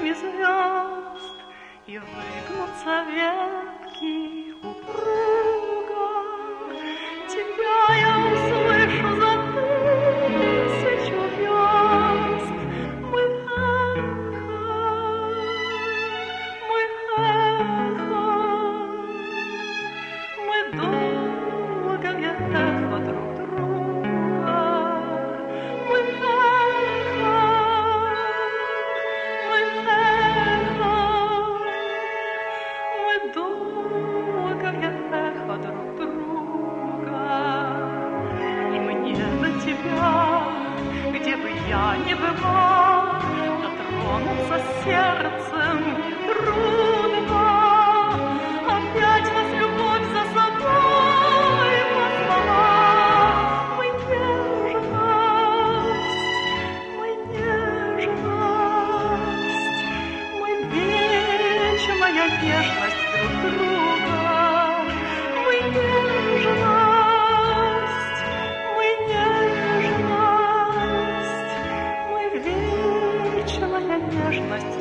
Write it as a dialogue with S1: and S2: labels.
S1: лучами звезд, и выгнутся ветки упруго. Тебя я услышу за 1000 верст. Мы эхо, мы долгое эхо друг друга. Мы эхо, мы долгое эхо друг друга. И мне до тебя, где бы я ни была, дотронуться сердцем нетрудно. Опять нас любовь за собой позвала. Мы нежность, мы вечная нежность друг друга. Мы нежность, мы вечная нежность